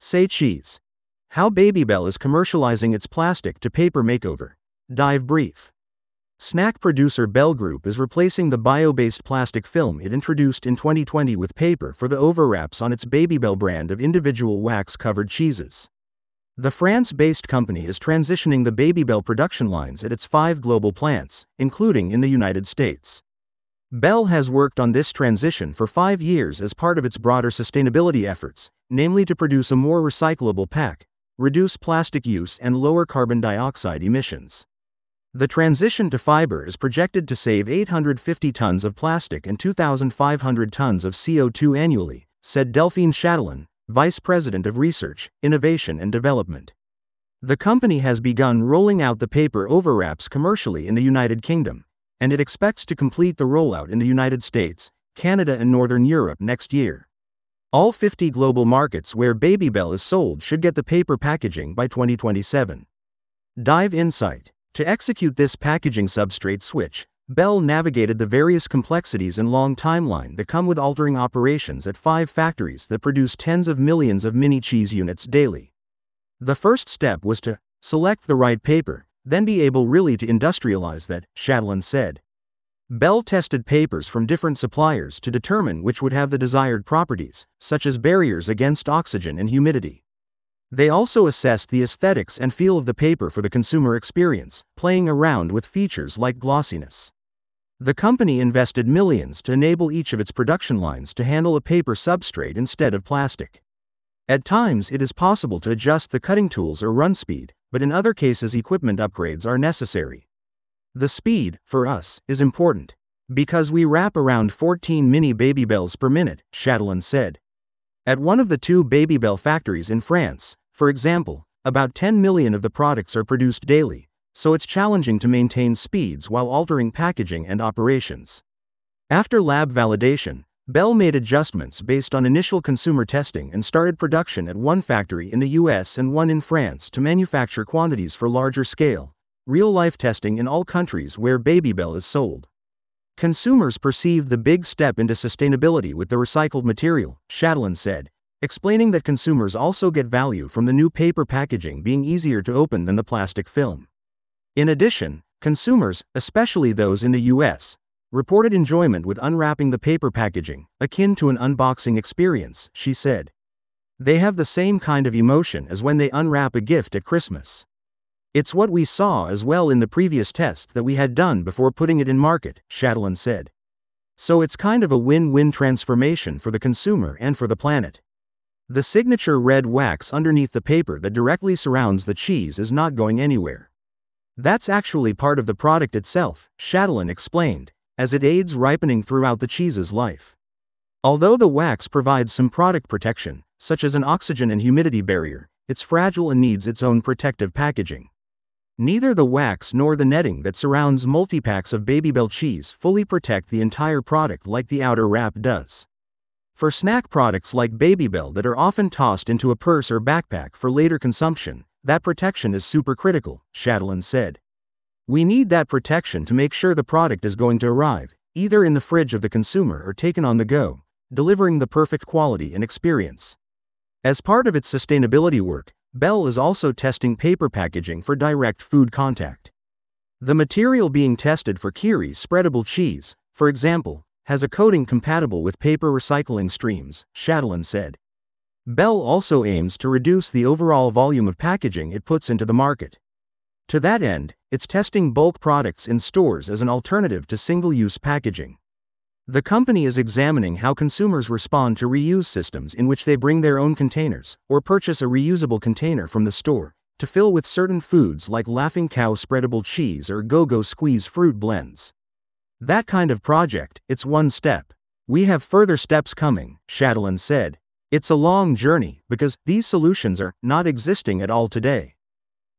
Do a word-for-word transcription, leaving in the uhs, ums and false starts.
Say cheese. How Babybel is commercializing its plastic-to-paper makeover. Dive brief. Snack producer Bel Group is replacing the bio-based plastic film it introduced in twenty twenty with paper for the overwraps on its Babybel brand of individual wax-covered cheeses. The France-based company is transitioning the Babybel production lines at its five global plants, including in the United States. Bel has worked on this transition for five years as part of its broader sustainability efforts, namely to produce a more recyclable pack, reduce plastic use and lower carbon dioxide emissions. The transition to fiber is projected to save eight hundred fifty tons of plastic and two thousand five hundred tons of C O two annually, said Delphine Chatelain, Vice President of Research, Innovation and Development. The company has begun rolling out the paper overwraps commercially in the United Kingdom, and it expects to complete the rollout in the United States, Canada and Northern Europe next year. All fifty global markets where Babybel is sold should get the paper packaging by twenty twenty-seven. Dive insight. To execute this packaging substrate switch, Bel navigated the various complexities and long timeline that come with altering operations at five factories that produce tens of millions of mini cheese units daily. The first step was to select the right paper, then be able really to industrialize that, Chatelain said. Bel tested papers from different suppliers to determine which would have the desired properties, such as barriers against oxygen and humidity. They also assessed the aesthetics and feel of the paper for the consumer experience, playing around with features like glossiness. The company invested millions to enable each of its production lines to handle a paper substrate instead of plastic. At times it is possible to adjust the cutting tools or run speed, but in other cases equipment upgrades are necessary. The speed, for us, is important. Because we wrap around fourteen mini Babybels per minute, Chatelain said. At one of the two Babybel factories in France, for example, about ten million of the products are produced daily, so it's challenging to maintain speeds while altering packaging and operations. After lab validation, Bel made adjustments based on initial consumer testing and started production at one factory in the U S and one in France to manufacture quantities for larger scale, real-life testing in all countries where Babybel is sold. Consumers perceive the big step into sustainability with the recycled material, Chatelain said, explaining that consumers also get value from the new paper packaging being easier to open than the plastic film. In addition, consumers, especially those in the U S, reported enjoyment with unwrapping the paper packaging, akin to an unboxing experience, she said. They have the same kind of emotion as when they unwrap a gift at Christmas. It's what we saw as well in the previous test that we had done before putting it in market, Chatelain said. So it's kind of a win-win transformation for the consumer and for the planet. The signature red wax underneath the paper that directly surrounds the cheese is not going anywhere. That's actually part of the product itself, Chatelain explained, as it aids ripening throughout the cheese's life. Although the wax provides some product protection, such as an oxygen and humidity barrier, it's fragile and needs its own protective packaging. Neither the wax nor the netting that surrounds multi-packs of Babybel cheese fully protect the entire product like the outer wrap does. For snack products like Babybel that are often tossed into a purse or backpack for later consumption, that protection is super critical, Chatelain said. We need that protection to make sure the product is going to arrive, either in the fridge of the consumer or taken on the go, delivering the perfect quality and experience. As part of its sustainability work, Bel is also testing paper packaging for direct food contact. The material being tested for Kiri spreadable cheese, for example, has a coating compatible with paper recycling streams, Chatelain said. Bel also aims to reduce the overall volume of packaging it puts into the market. To that end, it's testing bulk products in stores as an alternative to single-use packaging. The company is examining how consumers respond to reuse systems in which they bring their own containers, or purchase a reusable container from the store, to fill with certain foods like Laughing Cow spreadable cheese or Go-Go Squeeze fruit blends. That kind of project, it's one step. We have further steps coming, Chatelain said. It's a long journey, because these solutions are not existing at all today.